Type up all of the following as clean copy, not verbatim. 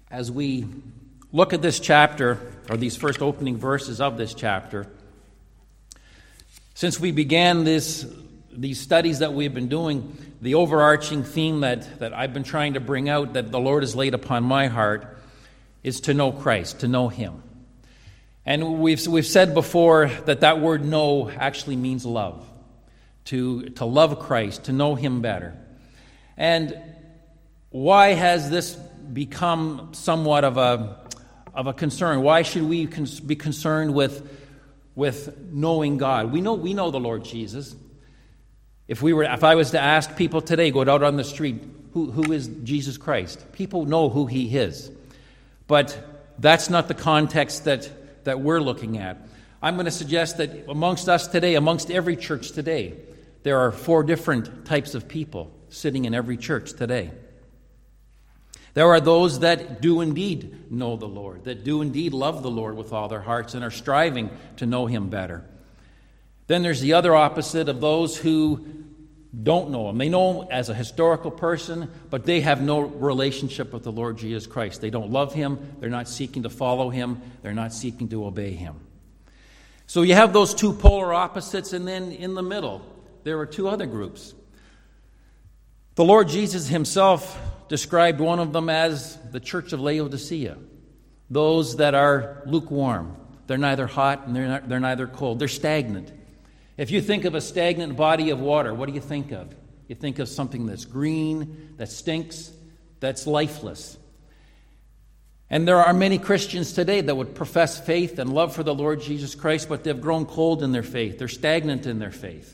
As we look at this chapter, or these first opening verses of this chapter, since we began these studies that we've been doing, the overarching theme that I've been trying to bring out, that the Lord has laid upon my heart, is to know Christ, to know Him. And we've said before that word know actually means love, to love Christ, to know Him better. And why has this become somewhat of a concern? Why should we be concerned with knowing God? We know the Lord Jesus. If I was to ask people today, go out on the street, who is Jesus Christ? People know who He is. But that's not the context that we're looking at. I'm going to suggest that amongst us today, amongst every church today, there are 4 different types of people sitting in every church today. There are those that do indeed know the Lord, that do indeed love the Lord with all their hearts and are striving to know Him better. Then there's the other opposite of those who don't know Him. They know Him as a historical person, but they have no relationship with the Lord Jesus Christ. They don't love Him. They're not seeking to follow Him. They're not seeking to obey Him. So you have those 2 polar opposites, and then in the middle, there are 2 other groups. The Lord Jesus Himself described one of them as the church of Laodicea, those that are lukewarm. They're neither hot and they're neither cold. They're stagnant. If you think of a stagnant body of water, what do you think of? You think of something that's green, that stinks, that's lifeless. And there are many Christians today that would profess faith and love for the Lord Jesus Christ, but they've grown cold in their faith. They're stagnant in their faith.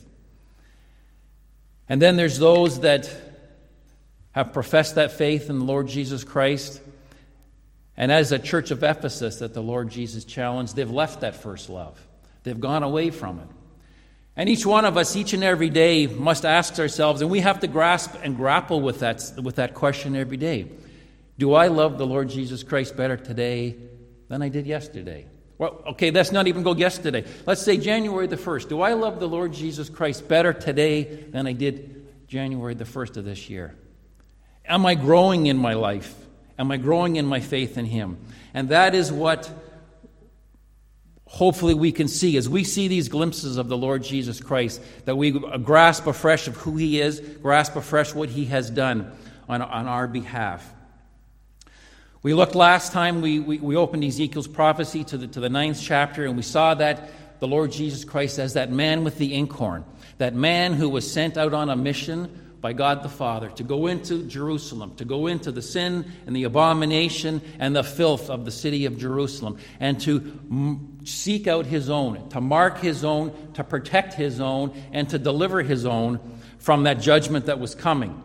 And then there's those that have professed that faith in the Lord Jesus Christ. And as a church of Ephesus that the Lord Jesus challenged, they've left that first love. They've gone away from it. And each one of us, each and every day, must ask ourselves, and we have to grasp and grapple with that question every day. Do I love the Lord Jesus Christ better today than I did yesterday? Well, okay, let's not even go yesterday. Let's say January the 1st. Do I love the Lord Jesus Christ better today than I did January the 1st of this year? Am I growing in my life? Am I growing in my faith in Him? And that is what hopefully we can see as we see these glimpses of the Lord Jesus Christ, that we grasp afresh of who He is, grasp afresh what He has done on our behalf. We looked last time, we opened Ezekiel's prophecy to the 9th chapter, and we saw that the Lord Jesus Christ as that man with the inkhorn, that man who was sent out on a mission by God the Father to go into Jerusalem, to go into the sin and the abomination and the filth of the city of Jerusalem, and to seek out His own, to mark His own, to protect His own, and to deliver His own from that judgment that was coming.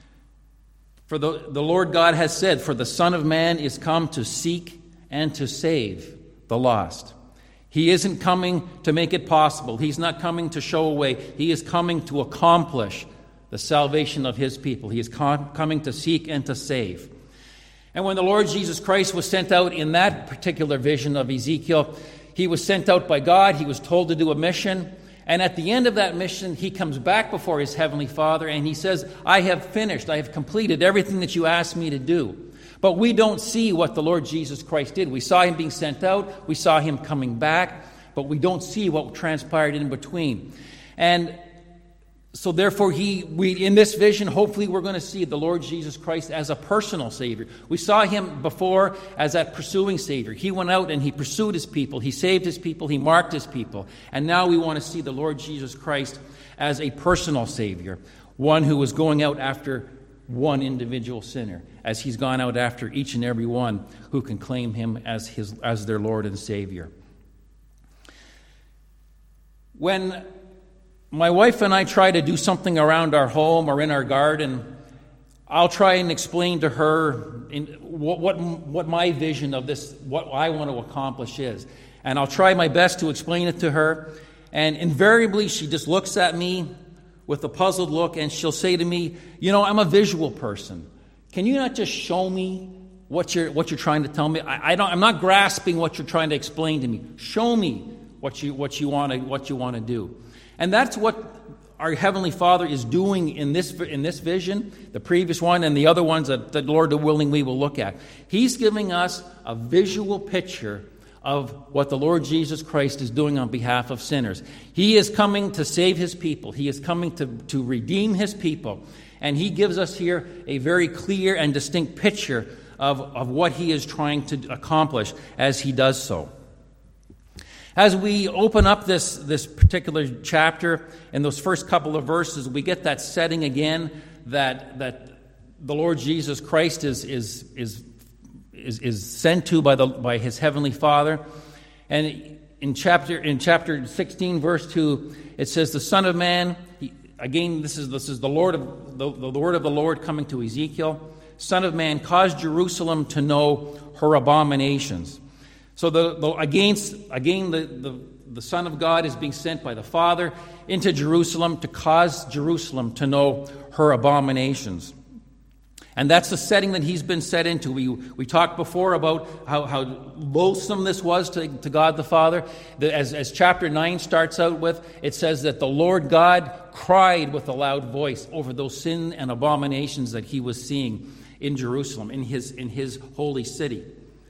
For the Lord God has said, "For the Son of Man is come to seek and to save the lost." He isn't coming to make it possible. He's not coming to show a way. He is coming to accomplish the salvation of His people. He is coming to seek and to save. And when the Lord Jesus Christ was sent out in that particular vision of Ezekiel, He was sent out by God. He was told to do a mission. And at the end of that mission, He comes back before His Heavenly Father and He says, "I have finished. I have completed everything that you asked me to do." But we don't see what the Lord Jesus Christ did. We saw Him being sent out. We saw Him coming back. But we don't see what transpired in between. And so therefore, in this vision, hopefully we're going to see the Lord Jesus Christ as a personal Savior. We saw Him before as that pursuing Savior. He went out and He pursued His people. He saved His people. He marked His people. And now we want to see the Lord Jesus Christ as a personal Savior, one who was going out after one individual sinner, as He's gone out after each and every one who can claim Him as their Lord and Savior. When my wife and I try to do something around our home or in our garden, I'll try and explain to her what my vision of this, what I want to accomplish is. And I'll try my best to explain it to her. And invariably, she just looks at me with a puzzled look, and she'll say to me, "I'm a visual person. Can you not just show me what you're trying to tell me? I'm not grasping what you're trying to explain to me. Show me what you want to do." And that's what our Heavenly Father is doing in this vision, the previous one, and the other ones that the Lord willing we will look at. He's giving us a visual picture of what the Lord Jesus Christ is doing on behalf of sinners. He is coming to save His people. He is coming to redeem His people. And He gives us here a very clear and distinct picture of what He is trying to accomplish as He does so. As we open up this particular chapter, in those first couple of verses, we get that setting again that the Lord Jesus Christ is sent to by His Heavenly Father. And in chapter 16, verse 2, it says, "The Son of Man," again, this is the Lord of the word of the Lord coming to Ezekiel. "Son of man, cause Jerusalem to know her abominations." So the Son of God is being sent by the Father into Jerusalem to cause Jerusalem to know her abominations. And that's the setting that He's been set into. We talked before about how loathsome this was to God the Father. As chapter 9 starts out with, it says that the Lord God cried with a loud voice over those sin and abominations that He was seeing in Jerusalem, in His holy city.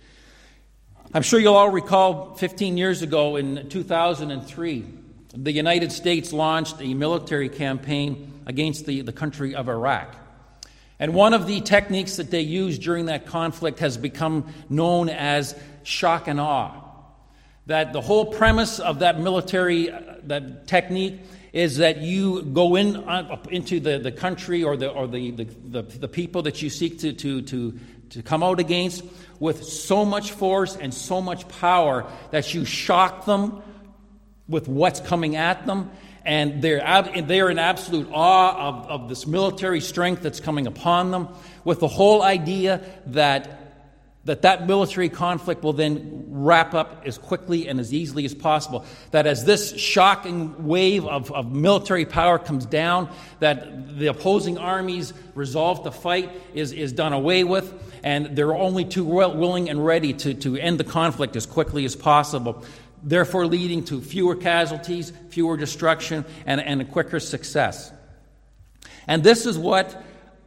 I'm sure you'll all recall 15 years ago in 2003, the United States launched a military campaign against the country of Iraq. And one of the techniques that they used during that conflict has become known as shock and awe. That the whole premise of that military that technique is that you go into the country or the people that you seek to come out against with so much force and so much power that you shock them with what's coming at them. And they're in absolute awe of this military strength that's coming upon them, with the whole idea that military conflict will then wrap up as quickly and as easily as possible. That as this shocking wave of military power comes down, that the opposing armies' resolve to fight is done away with, and they're only too willing and ready to end the conflict as quickly as possible, therefore leading to fewer casualties, fewer destruction, and a quicker success. And this is what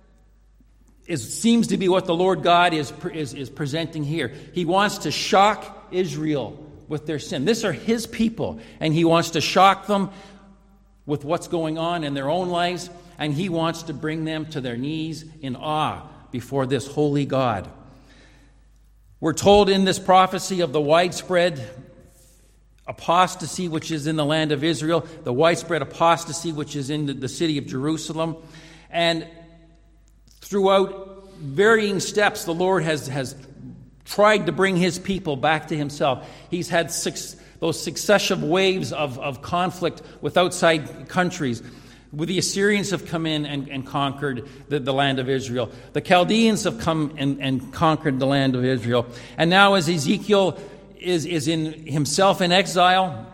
seems to be what the Lord God is presenting here. He wants to shock Israel with their sin. These are His people, and He wants to shock them with what's going on in their own lives, and He wants to bring them to their knees in awe before this holy God. We're told in this prophecy of the widespread apostasy which is in the land of Israel, the widespread apostasy which is in the city of Jerusalem. And throughout varying steps, the Lord has tried to bring His people back to Himself. He's had those successive waves of conflict with outside countries. The Assyrians have come in and conquered the land of Israel. The Chaldeans have come and conquered the land of Israel. And now as Ezekiel is in himself in exile,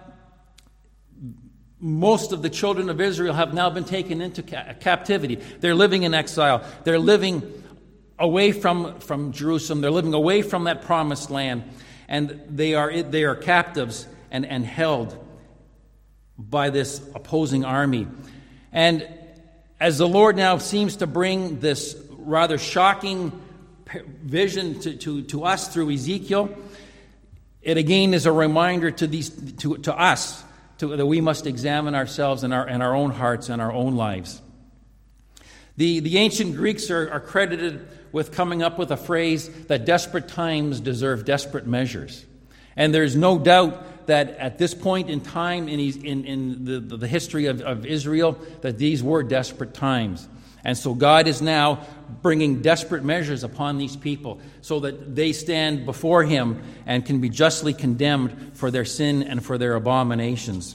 most of the children of Israel have now been taken into captivity. They're living in exile. They're living away from Jerusalem. They're living away from that promised land. And they are captives and held by this opposing army. And as the Lord now seems to bring this rather shocking vision to us through Ezekiel, it again is a reminder to us that we must examine ourselves and our own hearts and our own lives. The ancient Greeks are credited with coming up with a phrase that desperate times deserve desperate measures. And there's no doubt that at this point in time in the history of Israel, that these were desperate times. And so God is now bringing desperate measures upon these people so that they stand before Him and can be justly condemned for their sin and for their abominations.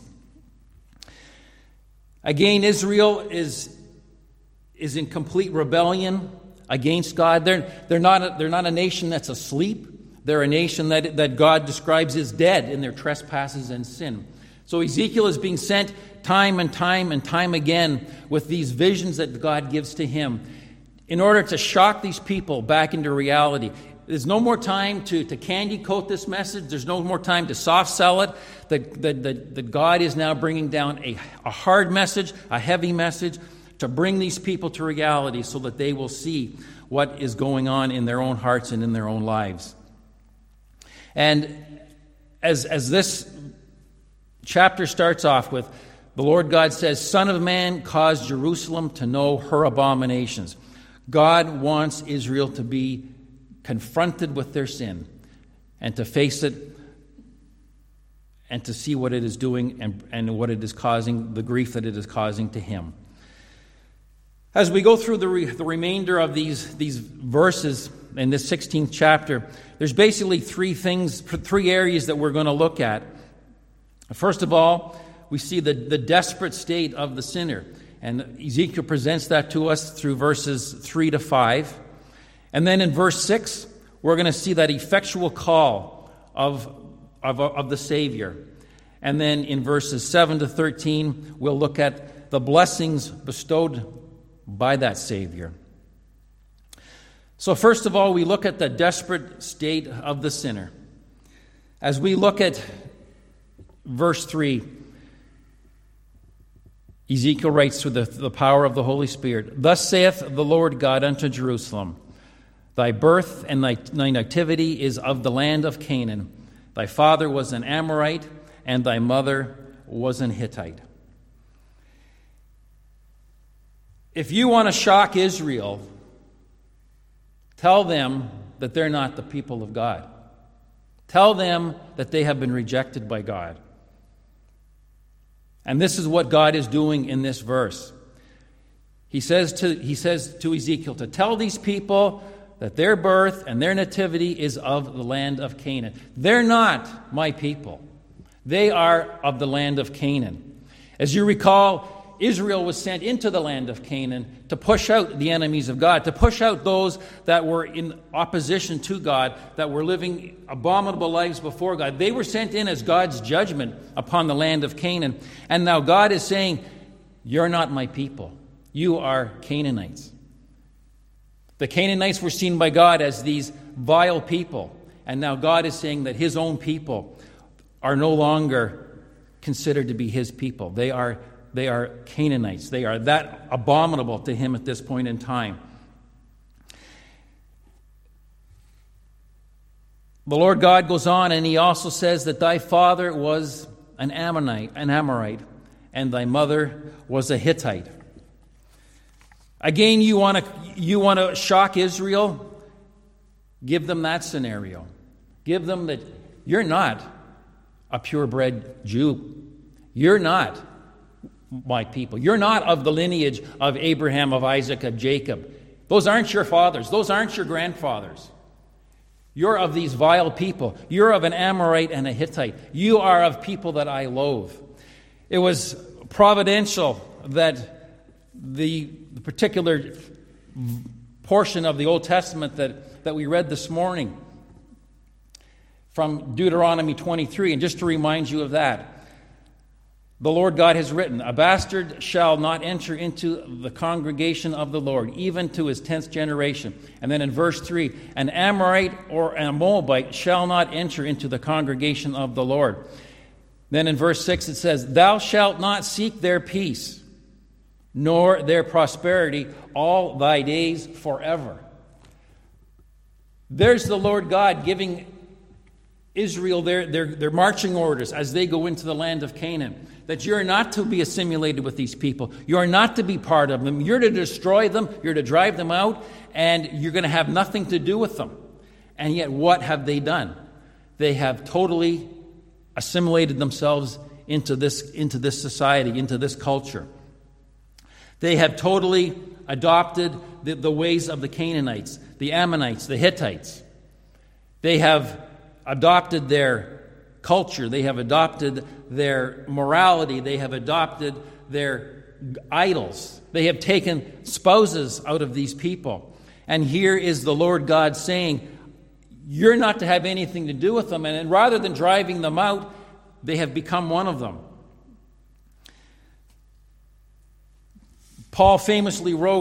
Again, Israel is in complete rebellion against God. They're not a nation that's asleep. They're a nation that God describes as dead in their trespasses and sin. So Ezekiel is being sent time and time again with these visions that God gives to him in order to shock these people back into reality, There's no more time to candy coat this message. There's no more time to soft sell it. That God is now bringing down a hard message, a heavy message, to bring these people to reality so that they will see what is going on in their own hearts and in their own lives. And as this chapter starts off with, the Lord God says, "Son of man, cause Jerusalem to know her abominations." God wants Israel to be confronted with their sin and to face it and to see what it is doing and what it is causing, the grief that it is causing to him. As we go through the remainder of these verses in this 16th chapter, there's basically three areas that we're going to look at. First of all, we see the desperate state of the sinner. And Ezekiel presents that to us through verses 3 to 5. And then in verse 6, we're going to see that effectual call of the Savior. And then in verses 7 to 13, we'll look at the blessings bestowed by that Savior. So first of all, we look at the desperate state of the sinner. As we look at verse 3, Ezekiel writes through the power of the Holy Spirit, "Thus saith the Lord God unto Jerusalem, Thy birth and thy nativity is of the land of Canaan. Thy father was an Amorite, and thy mother was an Hittite." If you want to shock Israel, tell them that they're not the people of God. Tell them that they have been rejected by God. And this is what God is doing in this verse. He says to Ezekiel to tell these people that their birth and their nativity is of the land of Canaan. They're not my people. They are of the land of Canaan. As you recall, Israel was sent into the land of Canaan to push out the enemies of God, to push out those that were in opposition to God, that were living abominable lives before God. They were sent in as God's judgment upon the land of Canaan. And now God is saying, "You're not my people. You are Canaanites." The Canaanites were seen by God as these vile people. And now God is saying that his own people are no longer considered to be his people. They are Canaanites. They are that abominable to him at this point in time. The Lord God goes on, and he also says that thy father was an Amorite, and thy mother was a Hittite. Again, you want to shock Israel? Give them that scenario. Give them that you're not a purebred Jew. You're not my people. You're not of the lineage of Abraham, of Isaac, of Jacob. Those aren't your fathers. Those aren't your grandfathers. You're of these vile people. You're of an Amorite and a Hittite. You are of people that I loathe. It was providential that the particular portion of the Old Testament that we read this morning from Deuteronomy 23, and just to remind you of that, the Lord God has written, "A bastard shall not enter into the congregation of the Lord, even to his 10th generation." And then in verse 3, "An Amorite or a Moabite shall not enter into the congregation of the Lord." Then in verse 6 it says, "Thou shalt not seek their peace, nor their prosperity all thy days forever." There's the Lord God giving Israel their marching orders as they go into the land of Canaan, that you're not to be assimilated with these people. You're not to be part of them. You're to destroy them. You're to drive them out, and you're going to have nothing to do with them. And yet what have they done? They have totally assimilated themselves into this society, into this culture. They have totally adopted the ways of the Canaanites, the Ammonites, the Hittites. They have adopted their culture. They have adopted their morality. They have adopted their idols. They have taken spouses out of these people. And here is the Lord God saying, you're not to have anything to do with them. And rather than driving them out, they have become one of them. Paul famously wrote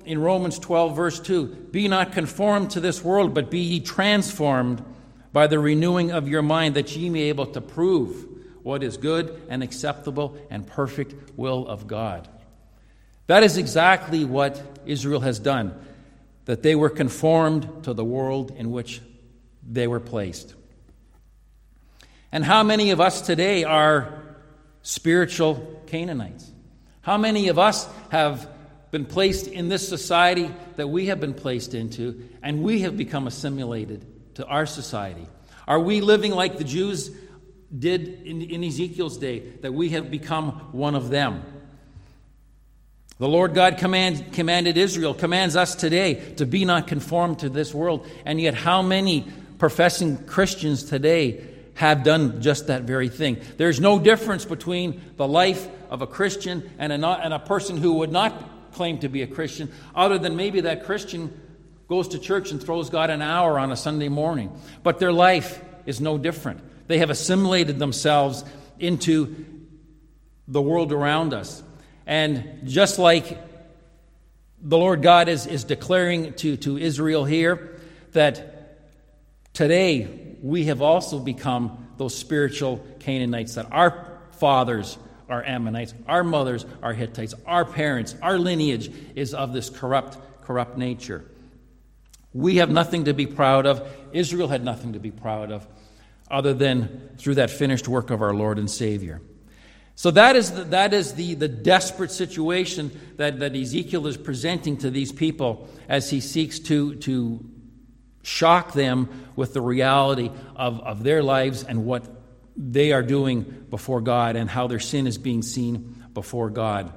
in Romans 12, verse 2, "Be not conformed to this world, but be ye transformed by the renewing of your mind, that ye may be able to prove what is good and acceptable and perfect will of God." That is exactly what Israel has done, that they were conformed to the world in which they were placed. And how many of us today are spiritual Canaanites? How many of us have been placed in this society that we have been placed into, and we have become assimilated to our society? Are we living like the Jews did in Ezekiel's day, that we have become one of them? The Lord God commanded Israel, commands us today to be not conformed to this world, and yet how many professing Christians today have done just that very thing? There's no difference between the life of a Christian and a person who would not claim to be a Christian, other than maybe that Christian goes to church and throws God an hour on a Sunday morning. But their life is no different. They have assimilated themselves into the world around us. And just like the Lord God is declaring to Israel here, that today we have also become those spiritual Canaanites, that our fathers are Ammonites, our mothers are Hittites, our parents, our lineage is of this corrupt nature. We have nothing to be proud of. Israel had nothing to be proud of, other than through that finished work of our Lord and Savior. So that is the desperate situation that Ezekiel is presenting to these people as he seeks to shock them with the reality of their lives and what they are doing before God, and how their sin is being seen before God.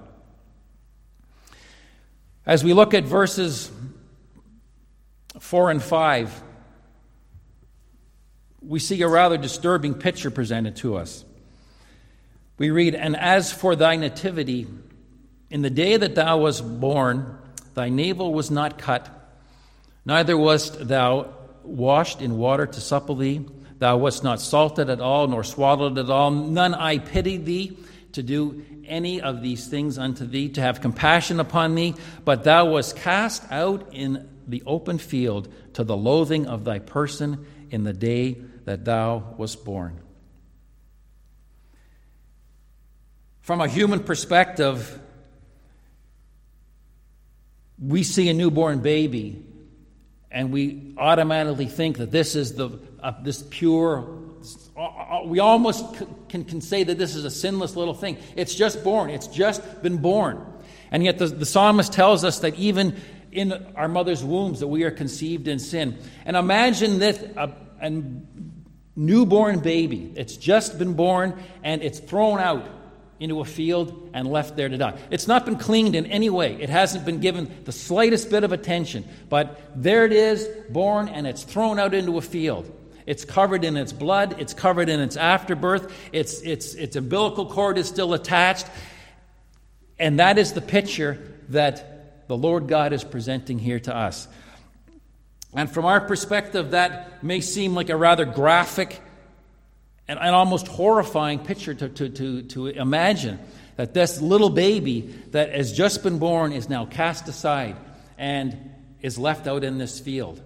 As we look at verses 4 and 5, we see a rather disturbing picture presented to us. We read, "And as for thy nativity, in the day that thou wast born, thy navel was not cut, neither wast thou washed in water to supple thee. Thou wast not salted at all, nor swaddled at all. None eye pitied thee to do any of these things unto thee, to have compassion upon thee. But thou wast cast out in the open field to the loathing of thy person in the day that thou wast born." From a human perspective, we see a newborn baby, and we automatically think that this is this pure. We almost can say that this is a sinless little thing. It's just born. It's just been born, and yet the psalmist tells us that even in our mother's wombs that we are conceived in sin. And imagine this a newborn baby. It's just been born, and it's thrown out into a field and left there to die. It's not been cleaned in any way. It hasn't been given the slightest bit of attention. But there it is, born, and it's thrown out into a field. It's covered in its blood. It's covered in its afterbirth. Its umbilical cord is still attached. And that is the picture that the Lord God is presenting here to us. And from our perspective, that may seem like a rather graphic and almost horrifying picture to imagine, that this little baby that has just been born is now cast aside and is left out in this field.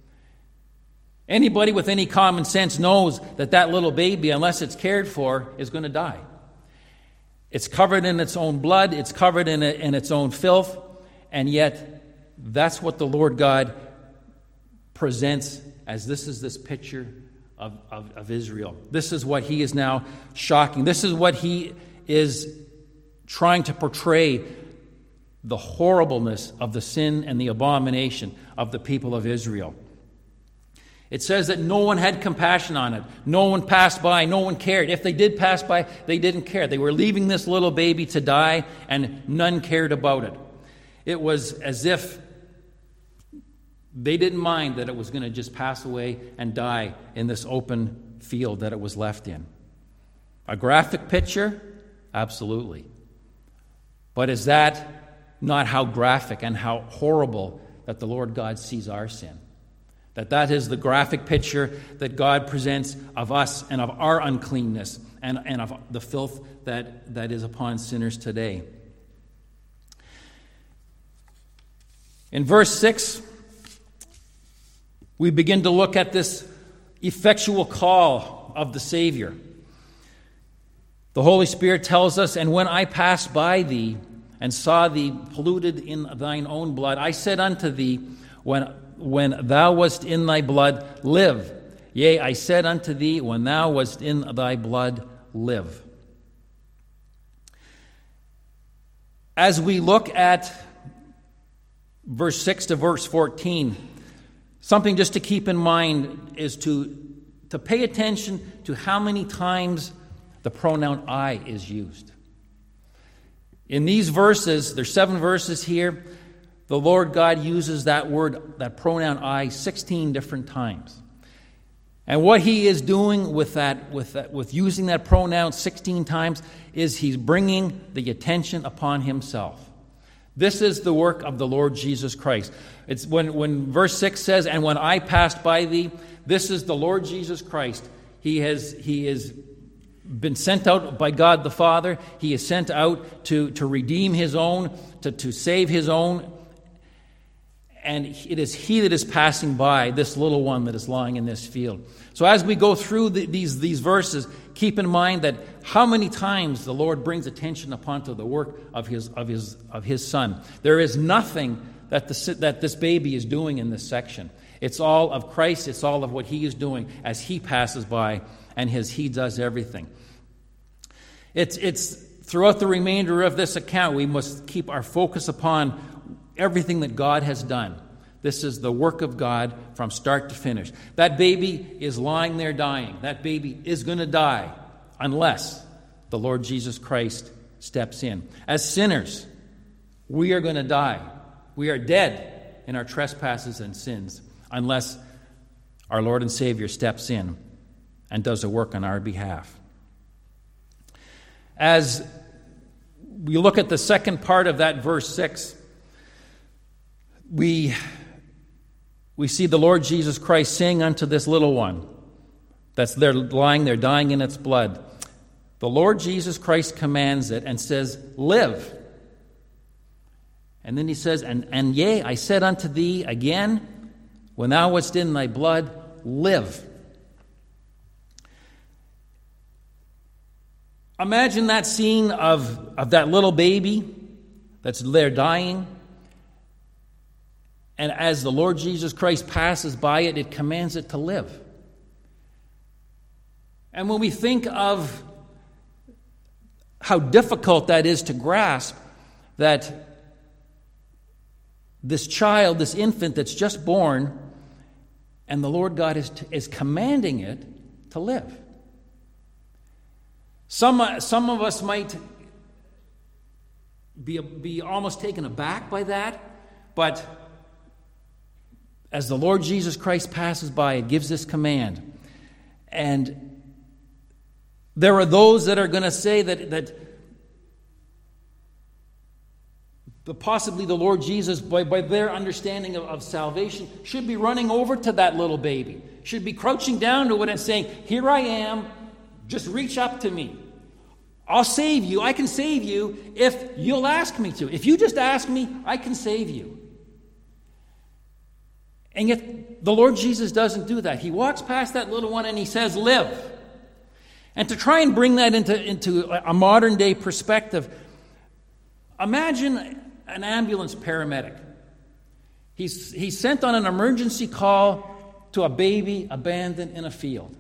Anybody with any common sense knows that little baby, unless it's cared for, is going to die. It's covered in its own blood, it's covered in its own filth, and yet that's what the Lord God presents as this picture of Israel. This is what he is now shocking. This is what he is trying to portray, the horribleness of the sin and the abomination of the people of Israel. It says that no one had compassion on it. No one passed by. No one cared. If they did pass by, they didn't care. They were leaving this little baby to die, and none cared about it. It was as if they didn't mind that it was going to just pass away and die in this open field that it was left in. A graphic picture? Absolutely. But is that not how graphic and how horrible that the Lord God sees our sin? That is the graphic picture that God presents of us and of our uncleanness and of the filth that is upon sinners today. In verse 6, we begin to look at this effectual call of the Savior. The Holy Spirit tells us, "And when I passed by thee and saw thee polluted in thine own blood, I said unto thee, when thou wast in thy blood, live. Yea, I said unto thee, when thou wast in thy blood, live." As we look at verse 6 to verse 14, something just to keep in mind is to pay attention to how many times the pronoun I is used. In these verses, there's 7 verses here, the Lord God uses that word, that pronoun I, 16 different times. And what he is doing with using that pronoun 16 times is he's bringing the attention upon himself. This is the work of the Lord Jesus Christ. It's when verse 6 says, "And when I passed by thee," this is the Lord Jesus Christ. He is been sent out by God the Father. He is sent out to redeem his own, to save his own. And it is he that is passing by, this little one that is lying in this field. So as we go through these verses, keep in mind that how many times the Lord brings attention upon to the work of his Son. There is nothing that this baby is doing in this section. It's all of Christ. It's all of what he is doing as he passes by, and he does everything. It's throughout the remainder of this account, we must keep our focus upon everything that God has done. This is the work of God from start to finish. That baby is lying there dying. That baby is going to die unless the Lord Jesus Christ steps in. As sinners, we are going to die. We are dead in our trespasses and sins unless our Lord and Savior steps in and does a work on our behalf. As we look at the second part of that verse 6, we see the Lord Jesus Christ saying unto this little one that's there lying there dying in its blood, the Lord Jesus Christ commands it and says, "Live." And then he says, and yea, I said unto thee again, when thou wast in thy blood, live. Imagine that scene of that little baby that's there dying. And as the Lord Jesus Christ passes by it, it commands it to live. And when we think of how difficult that is to grasp, that this child, this infant that's just born, and the Lord God is commanding it to live. Some of us might be almost taken aback by that, but as the Lord Jesus Christ passes by, it gives this command. And there are those that are going to say that possibly the Lord Jesus, by their understanding of salvation, should be running over to that little baby, should be crouching down to it and saying, "Here I am, just reach up to me. I'll save you. I can save you if you'll ask me to. If you just ask me, I can save you." And yet, the Lord Jesus doesn't do that. He walks past that little one and he says, "Live." And to try and bring that into a modern day perspective, imagine an ambulance paramedic. He's sent on an emergency call to a baby abandoned in a field.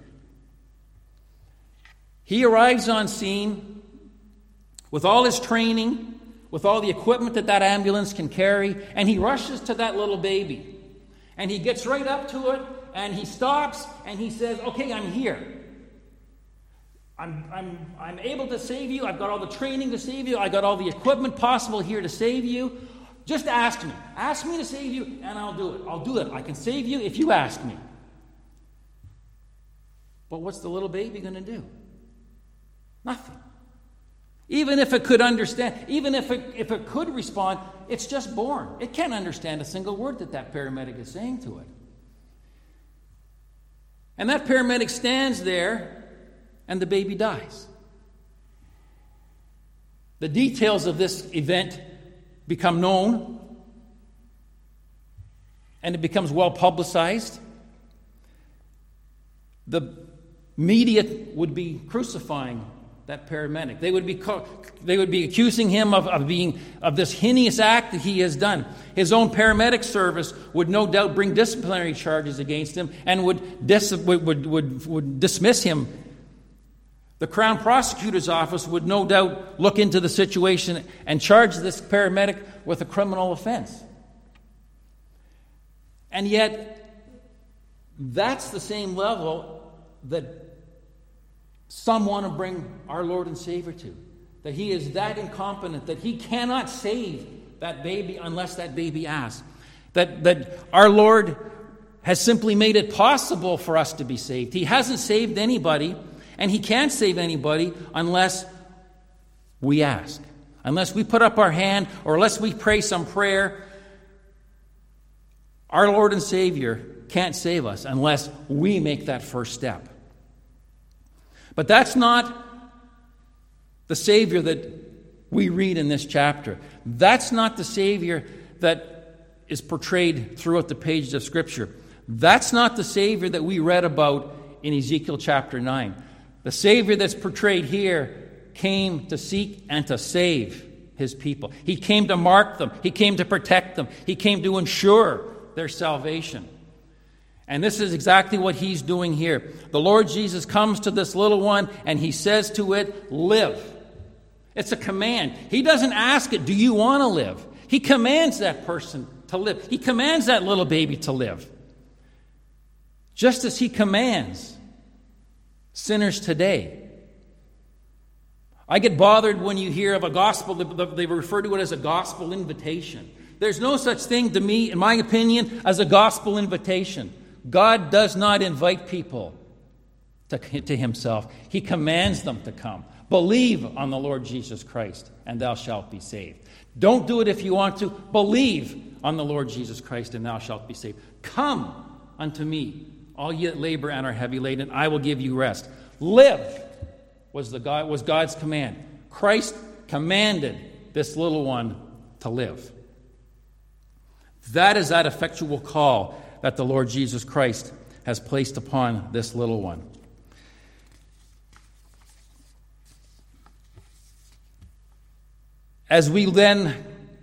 He arrives on scene with all his training, with all the equipment that ambulance can carry, and he rushes to that little baby. And he gets right up to it, and he stops, and he says, "Okay, I'm here. I'm able to save you. I've got all the training to save you. I got all the equipment possible here to save you. Just ask me. Ask me to save you, and I'll do it. I'll do it. I can save you if you ask me." But what's the little baby going to do? Nothing. Even if it could understand, even if it could respond, it's just born. It can't understand a single word that paramedic is saying to it. And that paramedic stands there, and the baby dies. The details of this event become known, and it becomes well publicized, the media would be crucifying that paramedic. They would be accusing him of this heinous act that he has done. His own paramedic service would no doubt bring disciplinary charges against him and would dismiss him. The Crown Prosecutor's Office would no doubt look into the situation and charge this paramedic with a criminal offense. And yet, that's the same level that some want to bring our Lord and Savior to. That he is that incompetent, that he cannot save that baby unless that baby asks. That our Lord has simply made it possible for us to be saved. He hasn't saved anybody, and he can't save anybody unless we ask. Unless we put up our hand, or unless we pray some prayer. Our Lord and Savior can't save us unless we make that first step. But that's not the Savior that we read in this chapter. That's not the Savior that is portrayed throughout the pages of Scripture. That's not the Savior that we read about in Ezekiel chapter 9. The Savior that's portrayed here came to seek and to save his people. He came to mark them. He came to protect them. He came to ensure their salvation. And this is exactly what he's doing here. The Lord Jesus comes to this little one and he says to it, live. It's a command. He doesn't ask it, do you want to live? He commands that person to live. He commands that little baby to live. Just as he commands sinners today. I get bothered when you hear of a gospel, they refer to it as a gospel invitation. There's no such thing to me, in my opinion, as a gospel invitation. God does not invite people to himself. He commands them to come. Believe on the Lord Jesus Christ, and thou shalt be saved. Don't do it if you want to. Believe on the Lord Jesus Christ, and thou shalt be saved. Come unto me, all ye that labor and are heavy laden, I will give you rest. Live was God's command. Christ commanded this little one to live. That is that effectual call that the Lord Jesus Christ has placed upon this little one. As we then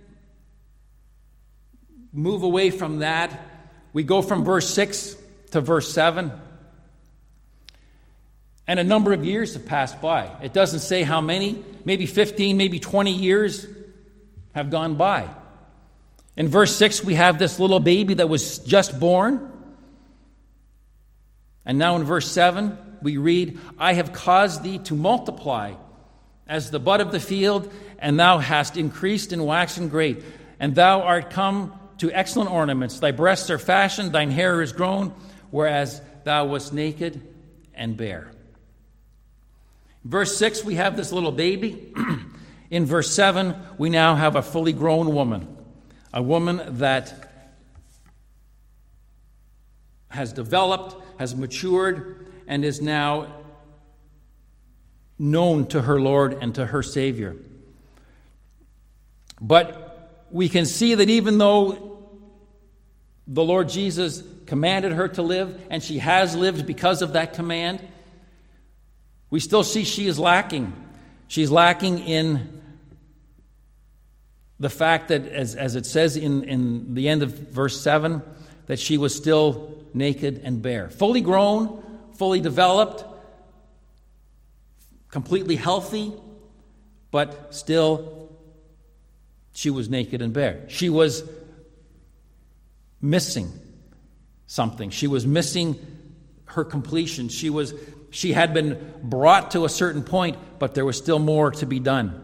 move away from that, we go from verse 6 to verse 7. And a number of years have passed by. It doesn't say how many, maybe 15, maybe 20 years have gone by. In verse 6, we have this little baby that was just born. And now in verse 7, we read, I have caused thee to multiply as the bud of the field, and thou hast increased and waxen great. And thou art come to excellent ornaments. Thy breasts are fashioned, thine hair is grown, whereas thou wast naked and bare. In verse 6, we have this little baby. In verse 7, we now have a fully grown woman. A woman that has developed, has matured, and is now known to her Lord and to her Savior. But we can see that even though the Lord Jesus commanded her to live, and she has lived because of that command, we still see she is lacking. She's lacking in the fact that, as it says in the end of verse 7, that she was still naked and bare. Fully grown, fully developed, completely healthy, but still she was naked and bare. She was missing something. She was missing her completion. She had been brought to a certain point, but there was still more to be done.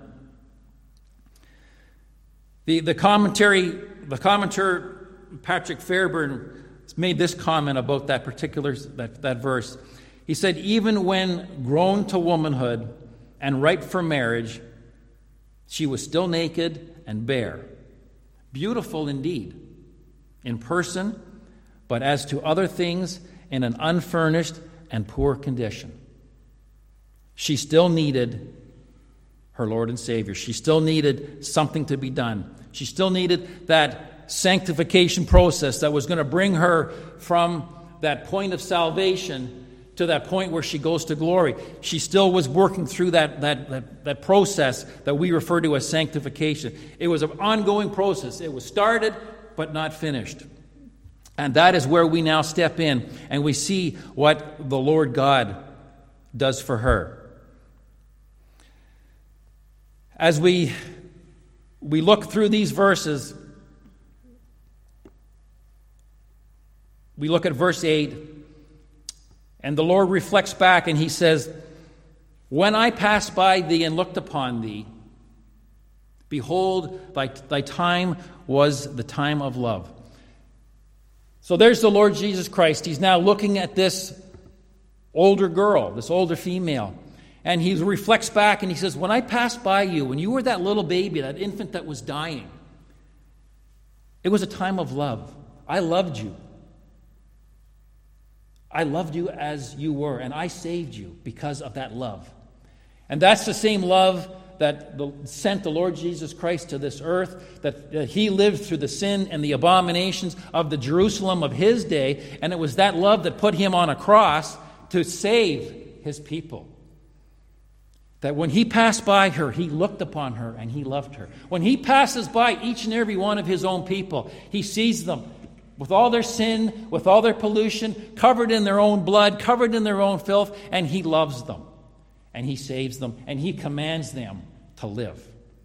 The commentator Patrick Fairburn made this comment about that particular that verse. He said, even when grown to womanhood and ripe for marriage, she was still naked and bare. Beautiful indeed, in person, but as to other things, in an unfurnished and poor condition. She still needed her Lord and Savior. She still needed something to be done. She still needed that sanctification process that was going to bring her from that point of salvation to that point where she goes to glory. She still was working through that process that we refer to as sanctification. It was an ongoing process. It was started, but not finished. And that is where we now step in, and we see what the Lord God does for her. As we look through these verses, we look at verse 8, and the Lord reflects back and he says, "When I passed by thee and looked upon thee, behold, thy time was the time of love." So there's the Lord Jesus Christ. He's now looking at this older girl, this older female. And he reflects back and he says, "When I passed by you, when you were that little baby, that infant that was dying, it was a time of love. I loved you. I loved you as you were, and I saved you because of that love." And that's the same love that sent the Lord Jesus Christ to this earth, that he lived through the sin and the abominations of the Jerusalem of his day, and it was that love that put him on a cross to save his people. That when he passed by her, he looked upon her and he loved her. When he passes by each and every one of his own people, he sees them with all their sin, with all their pollution, covered in their own blood, covered in their own filth, and he loves them, and he saves them, and he commands them to live.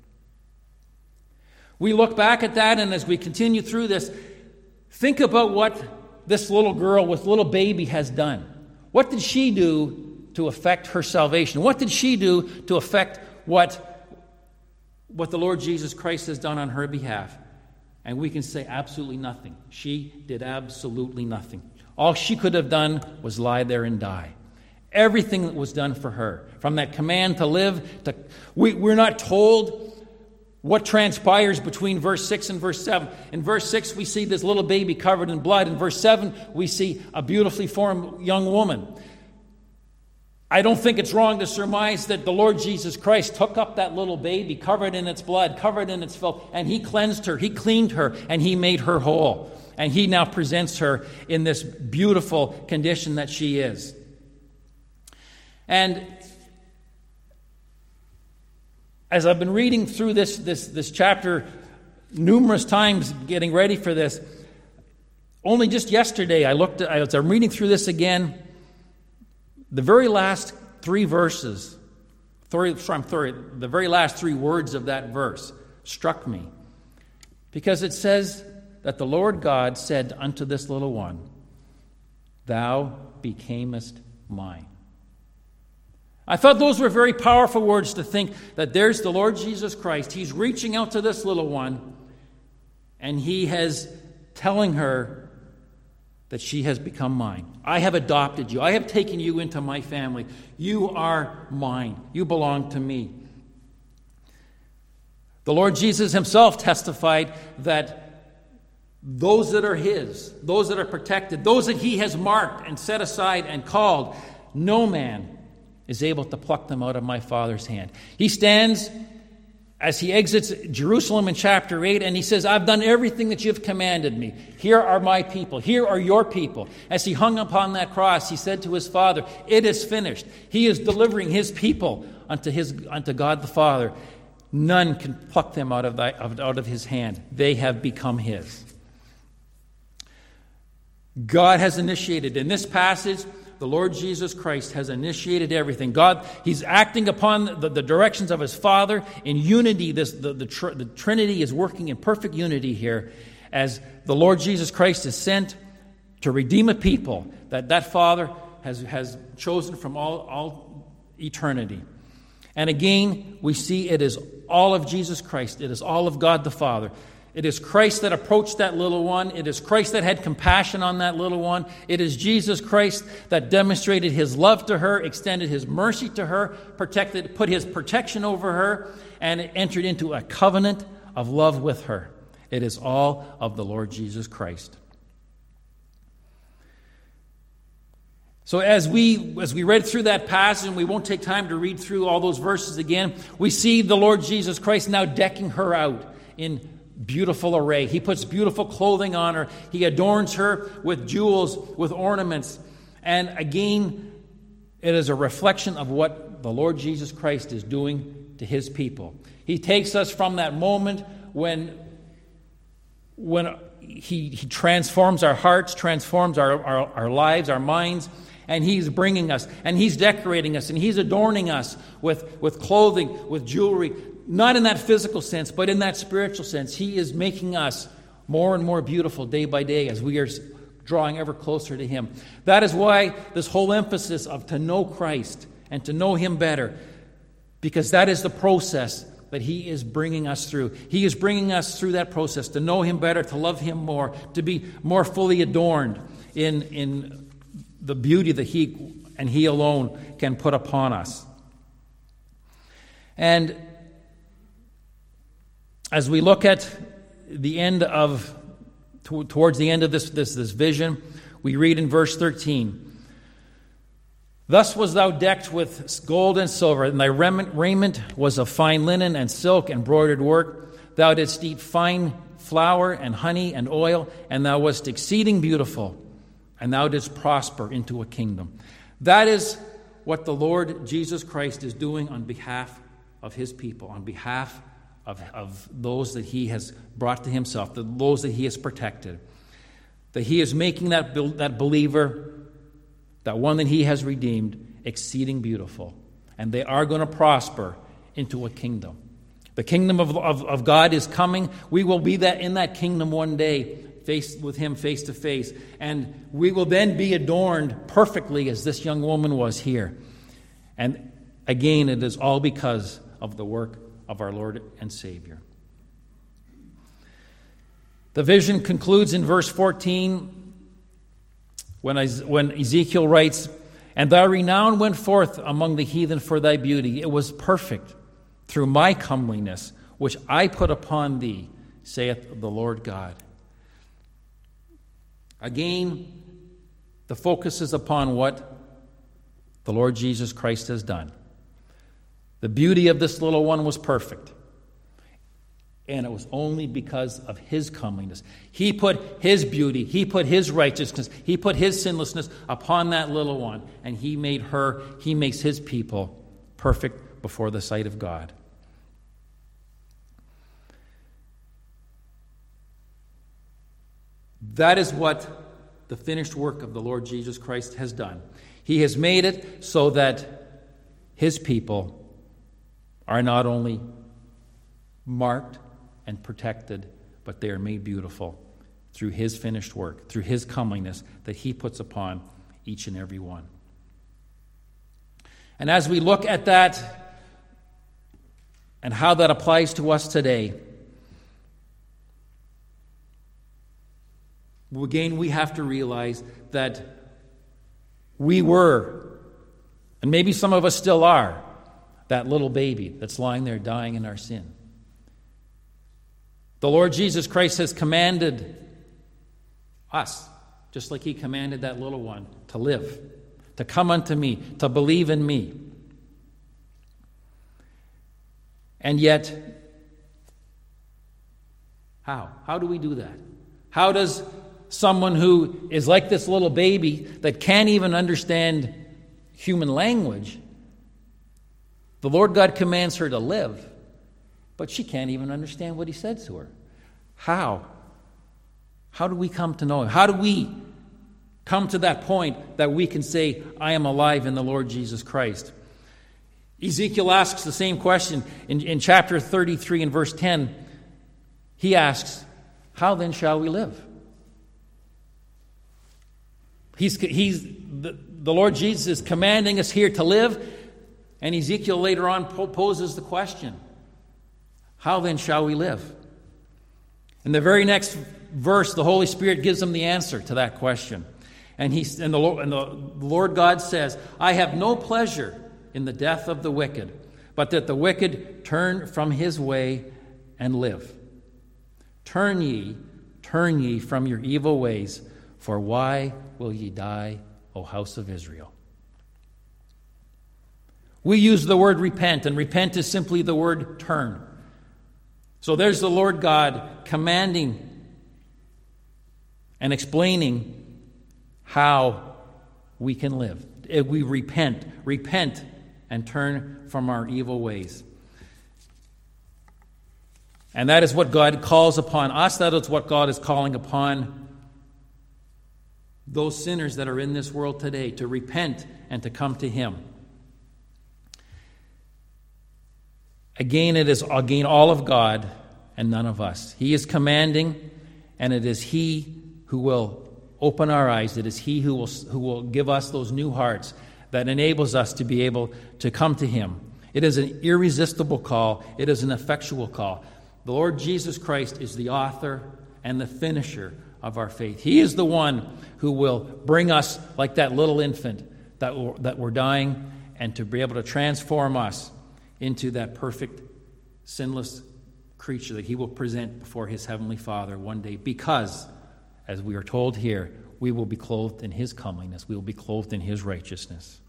We look back at that, and as we continue through this, think about what this little girl with little baby has done. What did she do to affect her salvation? What did she do to affect what the Lord Jesus Christ has done on her behalf? And we can say absolutely nothing. She did absolutely nothing. All she could have done was lie there and die. Everything that was done for her, from that command to live, we're not told what transpires between verse 6 and verse 7. In verse 6, we see this little baby covered in blood. In verse 7, we see a beautifully formed young woman. I don't think it's wrong to surmise that the Lord Jesus Christ took up that little baby, covered in its blood, covered in its filth, and he cleansed her, he cleaned her, and he made her whole. And he now presents her in this beautiful condition that she is. And as I've been reading through this chapter numerous times, getting ready for this, only just yesterday as I'm reading through this again, the very last three verses, the very last three words of that verse struck me. Because it says that the Lord God said unto this little one, "Thou becamest mine." I thought those were very powerful words to think that there's the Lord Jesus Christ. He's reaching out to this little one, and he has telling her that she has become mine. I have adopted you. I have taken you into my family. You are mine. You belong to me. The Lord Jesus himself testified that those that are his, those that are protected, those that he has marked and set aside and called, no man is able to pluck them out of my Father's hand. He stands as he exits Jerusalem in chapter 8, and he says, "I've done everything that you've commanded me. Here are my people. Here are your people." As he hung upon that cross, he said to his Father, "It is finished." He is delivering his people unto God the Father. None can pluck them out of his hand. They have become his. God has initiated. In this passage, the Lord Jesus Christ has initiated everything. God, he's acting upon the directions of his Father in unity. The Trinity is working in perfect unity here as the Lord Jesus Christ is sent to redeem a people that Father has chosen from all eternity. And again, we see it is all of Jesus Christ. It is all of God the Father. It is Christ that approached that little one. It is Christ that had compassion on that little one. It is Jesus Christ that demonstrated his love to her, extended his mercy to her, put his protection over her, and entered into a covenant of love with her. It is all of the Lord Jesus Christ. So as we read through that passage, and we won't take time to read through all those verses again, we see the Lord Jesus Christ now decking her out in beautiful array. He puts beautiful clothing on her. He adorns her with jewels, with ornaments. And again, it is a reflection of what the Lord Jesus Christ is doing to his people. He takes us from that moment when he transforms our hearts, transforms our lives, our minds, and he's bringing us, and he's decorating us, and he's adorning us with clothing, with jewelry, not in that physical sense, but in that spiritual sense. He is making us more and more beautiful day by day as we are drawing ever closer to him. That is why this whole emphasis of to know Christ and to know him better, because that is the process that he is bringing us through. He is bringing us through that process to know him better, to love him more, to be more fully adorned in the beauty that he and he alone can put upon us. And as we look at the end of, towards the end of this vision, we read in verse 13, "Thus was thou decked with gold and silver, and thy raiment was of fine linen and silk and broidered work. Thou didst eat fine flour and honey and oil, and thou wast exceeding beautiful, and thou didst prosper into a kingdom." That is what the Lord Jesus Christ is doing on behalf of his people, on behalf of those that he has brought to himself, those that he has protected. That he is making that believer, that one that he has redeemed, exceeding beautiful. And they are going to prosper into a kingdom. The kingdom of God is coming. We will be in that kingdom one day, faced with him face to face. And we will then be adorned perfectly as this young woman was here. And again, it is all because of the work of our Lord and Savior. The vision concludes in verse 14 when Ezekiel writes, "And thy renown went forth among the heathen for thy beauty. It was perfect through my comeliness, which I put upon thee, saith the Lord God." Again, the focus is upon what the Lord Jesus Christ has done. The beauty of this little one was perfect. And it was only because of his comeliness. He put his beauty, he put his righteousness, he put his sinlessness upon that little one. And he makes his people perfect before the sight of God. That is what the finished work of the Lord Jesus Christ has done. He has made it so that his people are not only marked and protected, but they are made beautiful through his finished work, through his comeliness that he puts upon each and every one. And as we look at that and how that applies to us today, again, we have to realize that we were, and maybe some of us still are, that little baby that's lying there dying in our sin. The Lord Jesus Christ has commanded us, just like he commanded that little one, to live, to come unto me, to believe in me. And yet, how? How do we do that? How does someone who is like this little baby that can't even understand human language, the Lord God commands her to live, but she can't even understand what he said to her? How? How do we come to know him? How do we come to that point that we can say, I am alive in the Lord Jesus Christ? Ezekiel asks the same question in chapter 33 and verse 10. He asks, how then shall we live? The Lord Jesus is commanding us here to live, and Ezekiel later on poses the question, how then shall we live? In the very next verse, the Holy Spirit gives him the answer to that question. And the Lord God says, I have no pleasure in the death of the wicked, but that the wicked turn from his way and live. Turn ye from your evil ways, for why will ye die, O house of Israel? We use the word repent, and repent is simply the word turn. So there's the Lord God commanding and explaining how we can live. If we repent and turn from our evil ways. And that is what God calls upon us. That is what God is calling upon those sinners that are in this world today, to repent and to come to Him. Again, it is all of God and none of us. He is commanding, and it is He who will open our eyes. It is He who will give us those new hearts that enables us to be able to come to Him. It is an irresistible call. It is an effectual call. The Lord Jesus Christ is the author and the finisher of our faith. He is the one who will bring us, like that little infant that we're dying, and to be able to transform us into that perfect, sinless creature that He will present before His Heavenly Father one day, because, as we are told here, we will be clothed in His comeliness. We will be clothed in His righteousness.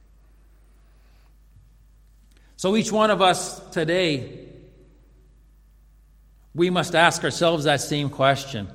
So each one of us today, we must ask ourselves that same question.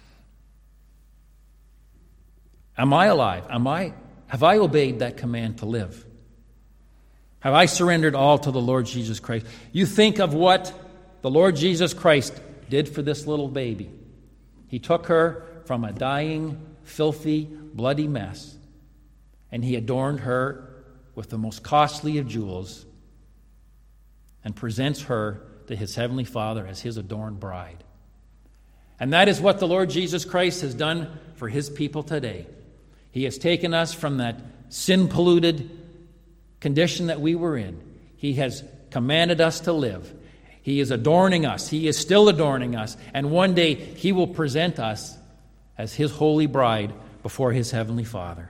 Am I alive? Have I obeyed that command to live? Have I surrendered all to the Lord Jesus Christ? You think of what the Lord Jesus Christ did for this little baby. He took her from a dying, filthy, bloody mess, and He adorned her with the most costly of jewels and presents her to His Heavenly Father as His adorned bride. And that is what the Lord Jesus Christ has done for His people today. He has taken us from that sin-polluted condition that we were in. He has commanded us to live. He is adorning us. He is still adorning us. And one day He will present us as His holy bride before His Heavenly Father.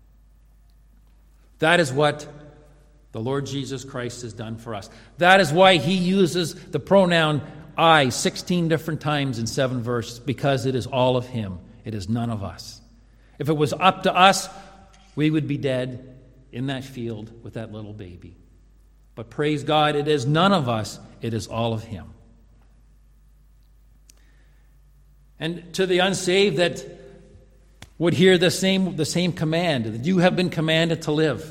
That is what the Lord Jesus Christ has done for us. That is why He uses the pronoun I 16 different times in 7 verses, because it is all of Him. It is none of us. If it was up to us, we would be dead in that field with that little baby. But praise God, it is none of us. It is all of Him. And to the unsaved that would hear the same command, that you have been commanded to live.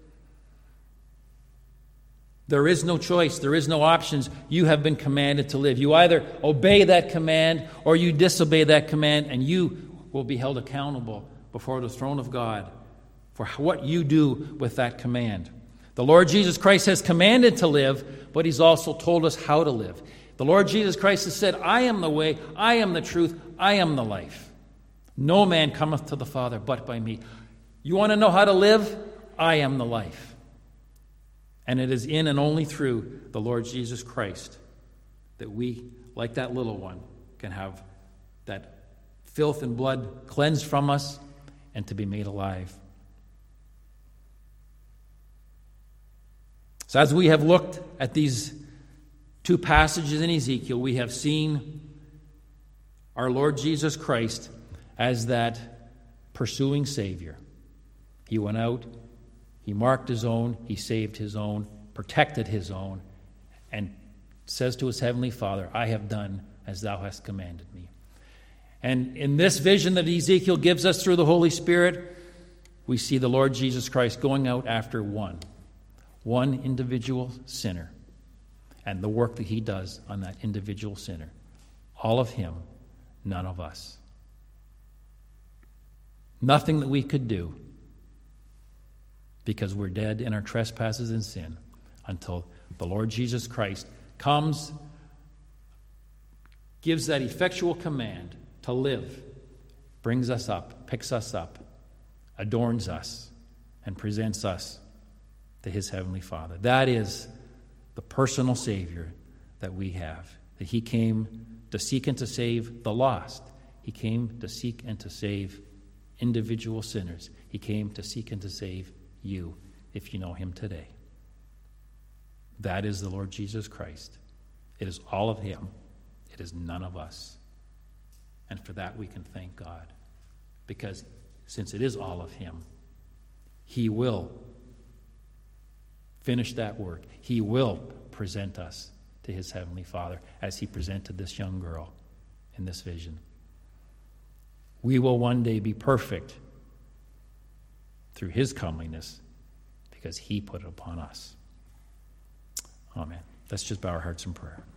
There is no choice. There is no options. You have been commanded to live. You either obey that command or you disobey that command, and you will be held accountable before the throne of God for what you do with that command. The Lord Jesus Christ has commanded to live, but He's also told us how to live. The Lord Jesus Christ has said, I am the way, I am the truth, I am the life. No man cometh to the Father but by me. You want to know how to live? I am the life. And it is in and only through the Lord Jesus Christ that we, like that little one, can have that filth and blood cleansed from us and to be made alive. So as we have looked at these 2 passages in Ezekiel, we have seen our Lord Jesus Christ as that pursuing Savior. He went out, He marked His own, He saved His own, protected His own, and says to His Heavenly Father, I have done as Thou hast commanded me. And in this vision that Ezekiel gives us through the Holy Spirit, we see the Lord Jesus Christ going out after one individual sinner, and the work that He does on that individual sinner. All of Him, none of us. Nothing that we could do, because we're dead in our trespasses and sin, until the Lord Jesus Christ comes, gives that effectual command to live, brings us up, picks us up, adorns us, and presents us to His Heavenly Father. That is the personal Savior that we have. That He came to seek and to save the lost. He came to seek and to save individual sinners. He came to seek and to save you, if you know Him today. That is the Lord Jesus Christ. It is all of Him. It is none of us. And for that we can thank God. Because since it is all of Him, He will finish that work. He will present us to his heavenly Father as he presented this young girl in this vision. We will one day be perfect through his comeliness because he put it upon us. Amen. Let's just bow our hearts in prayer.